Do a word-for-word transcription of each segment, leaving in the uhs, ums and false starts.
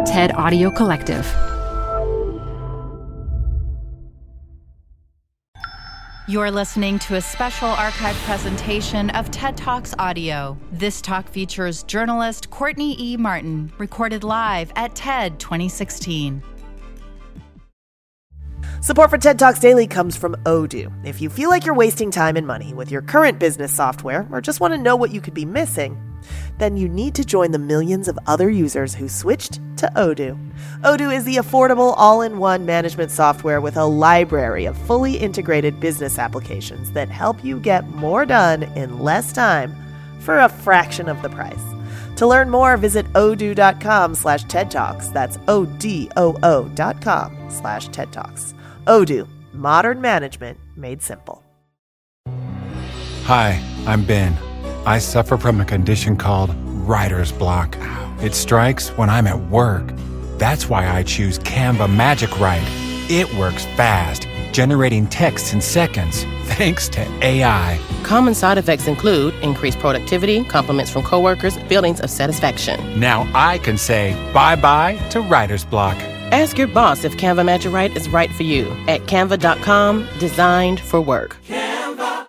TED Audio Collective. You're listening to a special archive presentation of TED Talks Audio. This talk features journalist Courtney E. Martin, recorded live at TED twenty sixteen. Support for TED Talks Daily comes from Odoo. If you feel like you're wasting time and money with your current business software or just want to know what you could be missing, then you need to join the millions of other users who switched to Odoo. Odoo is the affordable all-in-one management software with a library of fully integrated business applications that help you get more done in less time for a fraction of the price. To learn more, visit odoo.com slash TED Talks. That's O-D-O-O dot com slash TED Talks. Odoo, modern management made simple. Hi, I'm Ben. I suffer from a condition called writer's block. It strikes when I'm at work. That's why I choose Canva Magic Write. It works fast, generating text in seconds, thanks to A I. Common side effects include increased productivity, compliments from coworkers, feelings of satisfaction. Now I can say bye-bye to writer's block. Ask your boss if Canva Magic Write is right for you at canva dot com, designed for work. Canva.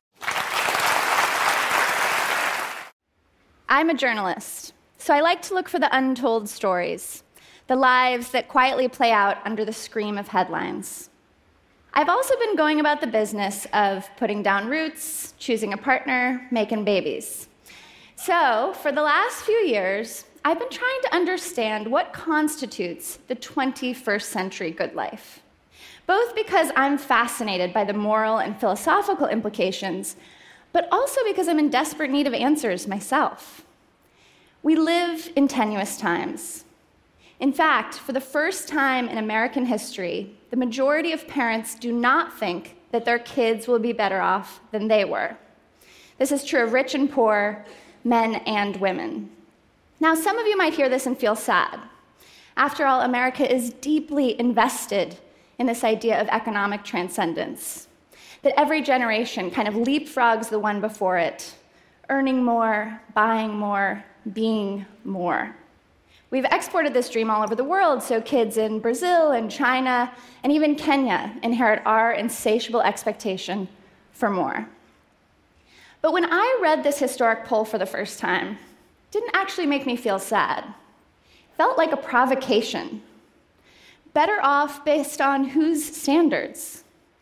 I'm a journalist, so I like to look for the untold stories, the lives that quietly play out under the scream of headlines. I've also been going about the business of putting down roots, choosing a partner, making babies. So, for the last few years, I've been trying to understand what constitutes the twenty-first century good life, both because I'm fascinated by the moral and philosophical implications, but also because I'm in desperate need of answers myself. We live in tenuous times. In fact, for the first time in American history, the majority of parents do not think that their kids will be better off than they were. This is true of rich and poor, men and women. Now, some of you might hear this and feel sad. After all, America is deeply invested in this idea of economic transcendence, that every generation kind of leapfrogs the one before it, earning more, buying more, being more. We've exported this dream all over the world, so kids in Brazil and China and even Kenya inherit our insatiable expectation for more. But when I read this historic poll for the first time, it didn't actually make me feel sad. It felt like a provocation. Better off based on whose standards?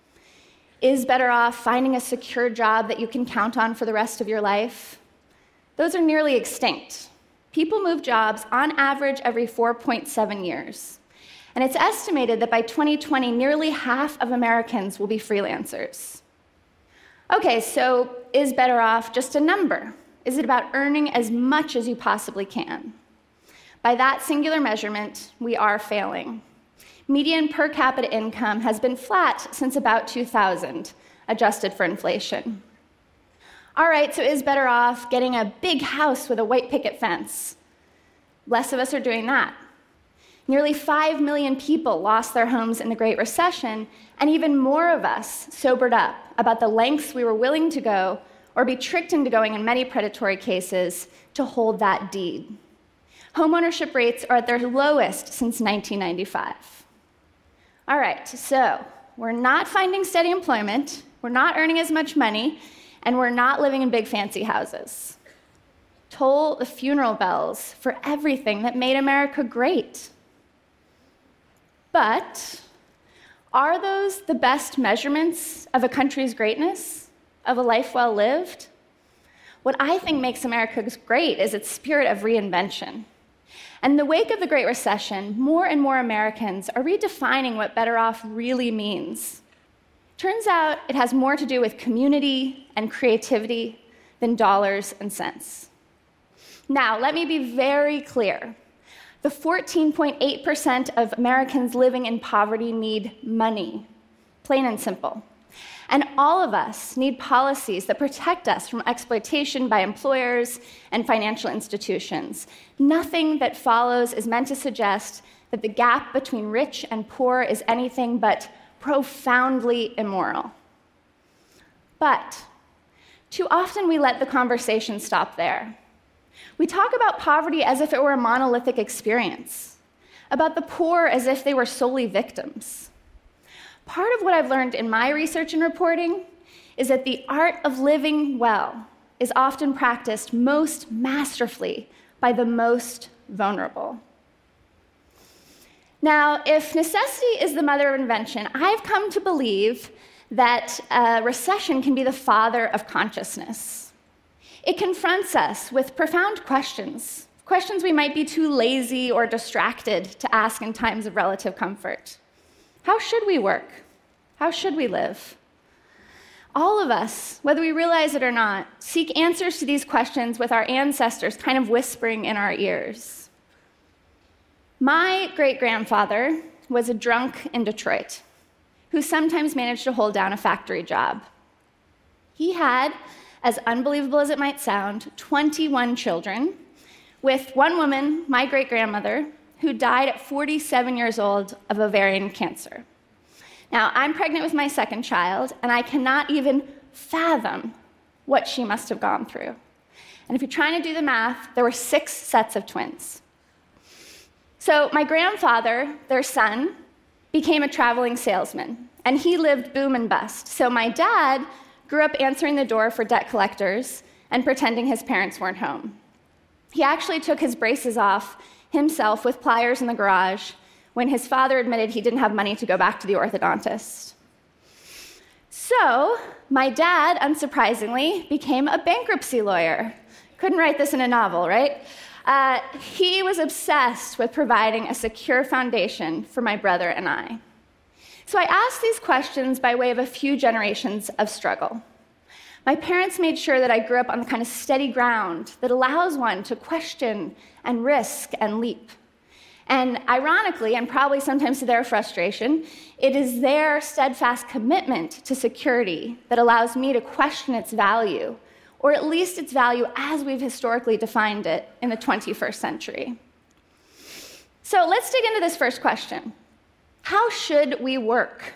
Is better off finding a secure job that you can count on for the rest of your life? Those are nearly extinct. People move jobs on average every four point seven years. And it's estimated that by twenty twenty, nearly half of Americans will be freelancers. Okay, so is better off just a number? Is it about earning as much as you possibly can? By that singular measurement, we are failing. Median per capita income has been flat since about two thousand, adjusted for inflation. All right, so is better off getting a big house with a white picket fence? Less of us are doing that. Nearly five million people lost their homes in the Great Recession, and even more of us sobered up about the lengths we were willing to go or be tricked into going in many predatory cases to hold that deed. Homeownership rates are at their lowest since nineteen ninety-five. All right, so we're not finding steady employment, we're not earning as much money, and we're not living in big fancy houses. Toll the funeral bells for everything that made America great. But are those the best measurements of a country's greatness, of a life well lived? What I think makes America great is its spirit of reinvention. And in the wake of the Great Recession, more and more Americans are redefining what better off really means. Turns out it has more to do with community and creativity than dollars and cents. Now, let me be very clear. The fourteen point eight percent of Americans living in poverty need money, plain and simple. And all of us need policies that protect us from exploitation by employers and financial institutions. Nothing that follows is meant to suggest that the gap between rich and poor is anything but profoundly immoral. But too often we let the conversation stop there. We talk about poverty as if it were a monolithic experience, about the poor as if they were solely victims. Part of what I've learned in my research and reporting is that the art of living well is often practiced most masterfully by the most vulnerable. Now, if necessity is the mother of invention, I've come to believe that a recession can be the father of consciousness. It confronts us with profound questions, questions we might be too lazy or distracted to ask in times of relative comfort. How should we work? How should we live? All of us, whether we realize it or not, seek answers to these questions with our ancestors kind of whispering in our ears. My great-grandfather was a drunk in Detroit who sometimes managed to hold down a factory job. He had, as unbelievable as it might sound, twenty-one children, with one woman, my great-grandmother, who died at forty-seven years old of ovarian cancer. Now, I'm pregnant with my second child, and I cannot even fathom what she must have gone through. And if you're trying to do the math, there were six sets of twins. So my grandfather, their son, became a traveling salesman, and he lived boom and bust. So my dad grew up answering the door for debt collectors and pretending his parents weren't home. He actually took his braces off himself with pliers in the garage when his father admitted he didn't have money to go back to the orthodontist. So my dad, unsurprisingly, became a bankruptcy lawyer. Couldn't write this in a novel, right? Uh, he was obsessed with providing a secure foundation for my brother and I. So I asked these questions by way of a few generations of struggle. My parents made sure that I grew up on the kind of steady ground that allows one to question and risk and leap. And ironically, and probably sometimes to their frustration, it is their steadfast commitment to security that allows me to question its value, or at least its value as we've historically defined it in the twenty-first century. So let's dig into this first question. How should we work?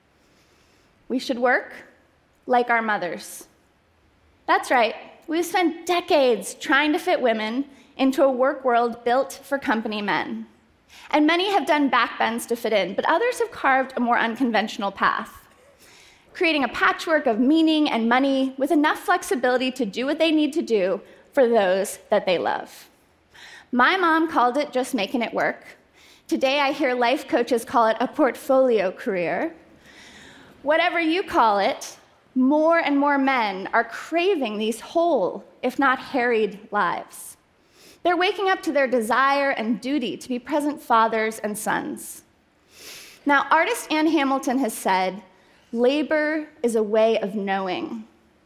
We should work like our mothers. That's right. We've spent decades trying to fit women into a work world built for company men. And many have done backbends to fit in, but others have carved a more unconventional path, creating a patchwork of meaning and money with enough flexibility to do what they need to do for those that they love. My mom called it just making it work. Today I hear life coaches call it a portfolio career. Whatever you call it, more and more men are craving these whole, if not harried, lives. They're waking up to their desire and duty to be present fathers and sons. Now, artist Ann Hamilton has said, labor is a way of knowing.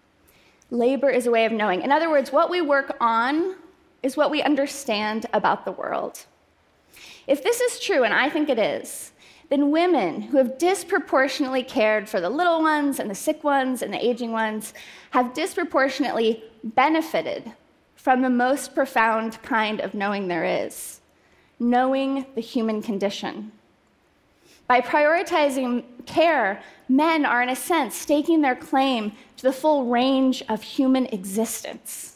Labor is a way of knowing. In other words, what we work on is what we understand about the world. If this is true, and I think it is, then women who have disproportionately cared for the little ones and the sick ones and the aging ones have disproportionately benefited from the most profound kind of knowing there is, knowing the human condition. By prioritizing care, men are, in a sense, staking their claim to the full range of human existence.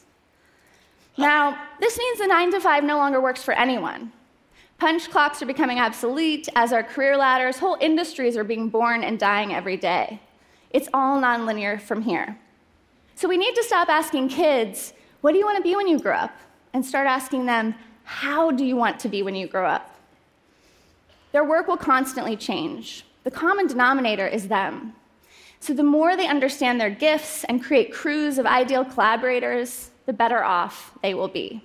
Now, this means the nine to five no longer works for anyone. Punch clocks are becoming obsolete, as are career ladders. Whole industries are being born and dying every day. It's all nonlinear from here. So we need to stop asking kids, what do you want to be when you grow up? And start asking them, how do you want to be when you grow up? Their work will constantly change. The common denominator is them. So the more they understand their gifts and create crews of ideal collaborators, the better off they will be.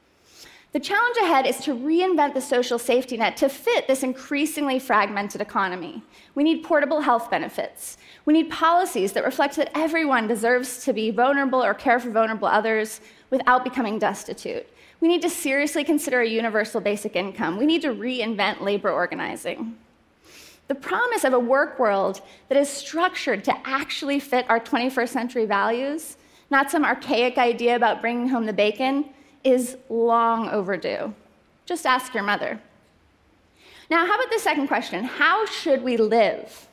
The challenge ahead is to reinvent the social safety net to fit this increasingly fragmented economy. We need portable health benefits. We need policies that reflect that everyone deserves to be vulnerable or care for vulnerable others without becoming destitute. We need to seriously consider a universal basic income. We need to reinvent labor organizing. The promise of a work world that is structured to actually fit our twenty-first century values, not some archaic idea about bringing home the bacon, is long overdue. Just ask your mother. Now, how about the second question? How should we live?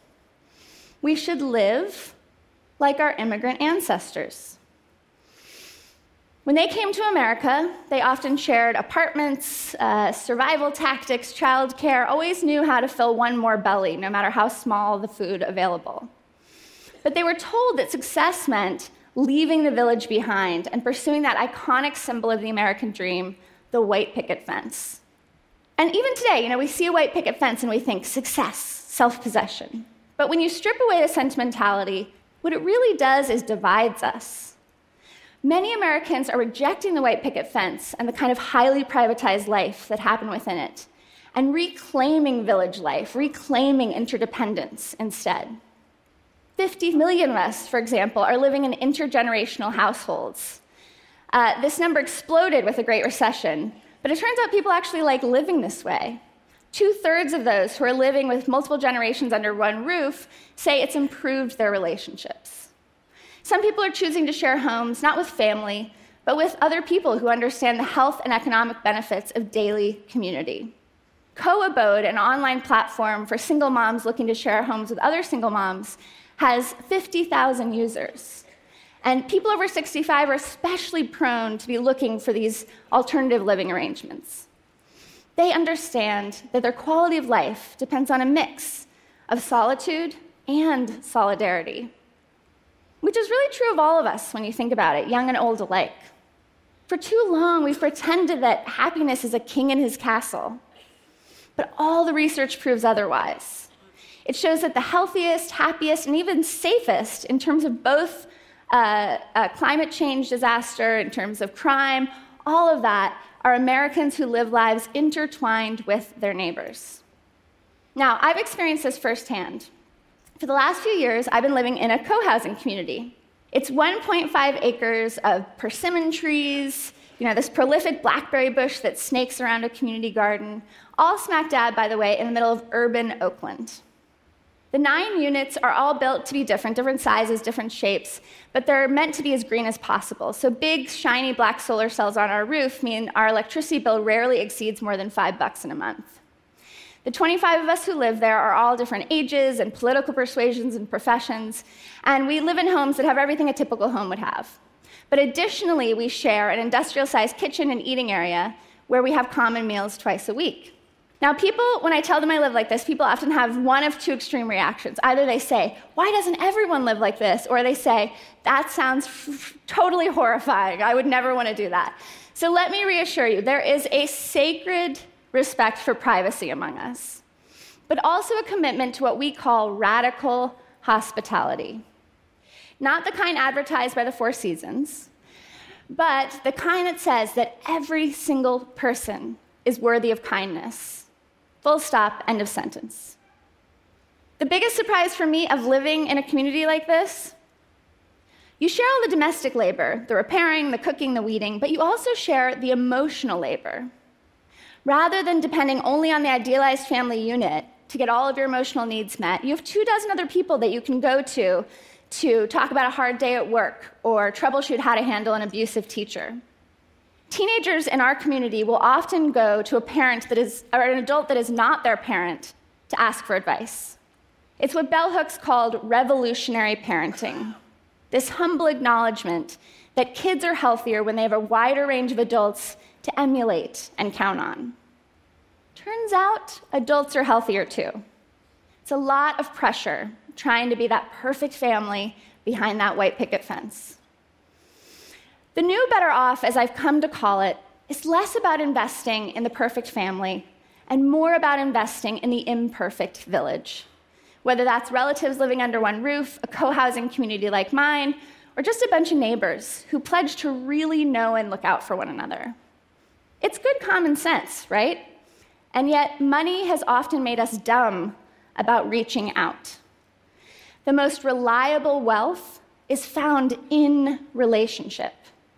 We should live like our immigrant ancestors. When they came to America, they often shared apartments, uh, survival tactics, childcare, always knew how to fill one more belly, no matter how small the food available. But they were told that success meant leaving the village behind and pursuing that iconic symbol of the American dream, the white picket fence. And even today, you know, we see a white picket fence and we think success, self-possession. But when you strip away the sentimentality, what it really does is divides us. Many Americans are rejecting the white picket fence and the kind of highly privatized life that happened within it, and reclaiming village life, reclaiming interdependence instead. fifty million of us, for example, are living in intergenerational households. Uh, this number exploded with the Great Recession, but it turns out people actually like living this way. Two-thirds of those who are living with multiple generations under one roof say it's improved their relationships. Some people are choosing to share homes, not with family, but with other people who understand the health and economic benefits of daily community. Co-Abode, an online platform for single moms looking to share homes with other single moms, has fifty thousand users. And people over sixty-five are especially prone to be looking for these alternative living arrangements. They understand that their quality of life depends on a mix of solitude and solidarity, which is really true of all of us when you think about it, young and old alike. For too long, we've pretended that happiness is a king in his castle. But all the research proves otherwise. It shows that the healthiest, happiest, and even safest in terms of both uh, uh, climate change disaster, in terms of crime, all of that are Americans who live lives intertwined with their neighbors. Now, I've experienced this firsthand. For the last few years, I've been living in a co-housing community. It's one point five acres of persimmon trees, you know, this prolific blackberry bush that snakes around a community garden, all smack dab, by the way, in the middle of urban Oakland. The nine units are all built to be different, different sizes, different shapes, but they're meant to be as green as possible. So big, shiny black solar cells on our roof mean our electricity bill rarely exceeds more than five bucks in a month. The twenty-five of us who live there are all different ages and political persuasions and professions, and we live in homes that have everything a typical home would have. But additionally, we share an industrial-sized kitchen and eating area where we have common meals twice a week. Now, people, when I tell them I live like this, people often have one of two extreme reactions. Either they say, why doesn't everyone live like this? Or they say, that sounds f- totally horrifying. I would never want to do that. So let me reassure you, there is a sacred respect for privacy among us, but also a commitment to what we call radical hospitality. Not the kind advertised by the Four Seasons, but the kind that says that every single person is worthy of kindness. Full stop, end of sentence. The biggest surprise for me of living in a community like this, you share all the domestic labor, the repairing, the cooking, the weeding, but you also share the emotional labor. Rather than depending only on the idealized family unit to get all of your emotional needs met, you have two dozen other people that you can go to to talk about a hard day at work or troubleshoot how to handle an abusive teacher. Teenagers in our community will often go to a parent that is, or an adult that is not their parent, to ask for advice. It's what bell hooks called revolutionary parenting. This humble acknowledgement that kids are healthier when they have a wider range of adults to emulate and count on. Turns out, adults are healthier too. It's a lot of pressure trying to be that perfect family behind that white picket fence. The new better off, as I've come to call it, is less about investing in the perfect family and more about investing in the imperfect village. Whether that's relatives living under one roof, a co-housing community like mine, or just a bunch of neighbors who pledge to really know and look out for one another. It's good common sense, right? And yet, money has often made us dumb about reaching out. The most reliable wealth is found in relationship.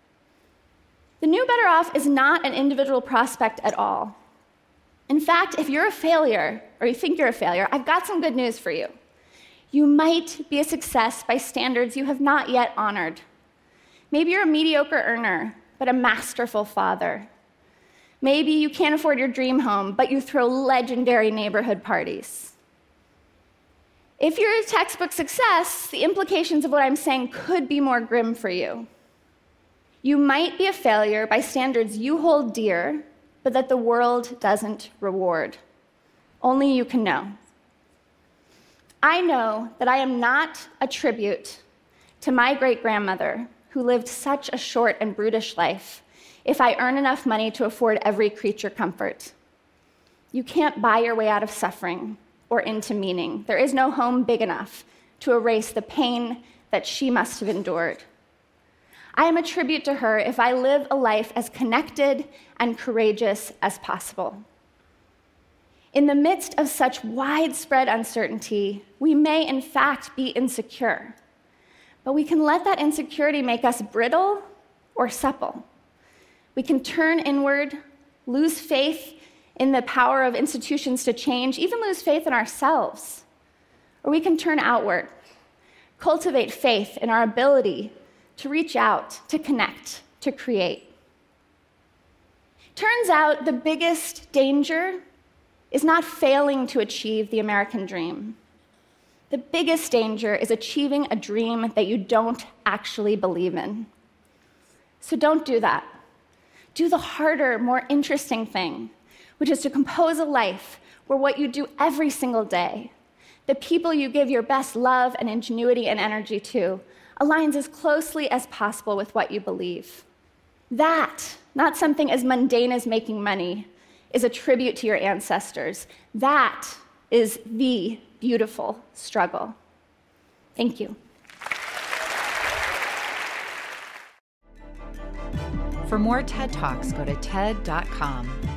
The new better off is not an individual prospect at all. In fact, if you're a failure, or you think you're a failure, I've got some good news for you. You might be a success by standards you have not yet honored. Maybe you're a mediocre earner, but a masterful father. Maybe you can't afford your dream home, but you throw legendary neighborhood parties. If you're a textbook success, the implications of what I'm saying could be more grim for you. You might be a failure by standards you hold dear, but that the world doesn't reward. Only you can know. I know that I am not a tribute to my great-grandmother, who lived such a short and brutish life, if I earn enough money to afford every creature comfort. You can't buy your way out of suffering or into meaning. There is no home big enough to erase the pain that she must have endured. I am a tribute to her if I live a life as connected and courageous as possible. In the midst of such widespread uncertainty, we may in fact be insecure, but we can let that insecurity make us brittle or supple. We can turn inward, lose faith in the power of institutions to change, even lose faith in ourselves. Or we can turn outward, cultivate faith in our ability to reach out, to connect, to create. Turns out the biggest danger is not failing to achieve the American dream. The biggest danger is achieving a dream that you don't actually believe in. So don't do that. Do the harder, more interesting thing, which is to compose a life where what you do every single day, the people you give your best love and ingenuity and energy to, aligns as closely as possible with what you believe. That, not something as mundane as making money, is a tribute to your ancestors. That is the beautiful struggle. Thank you. For more TED Talks, go to T E D dot com.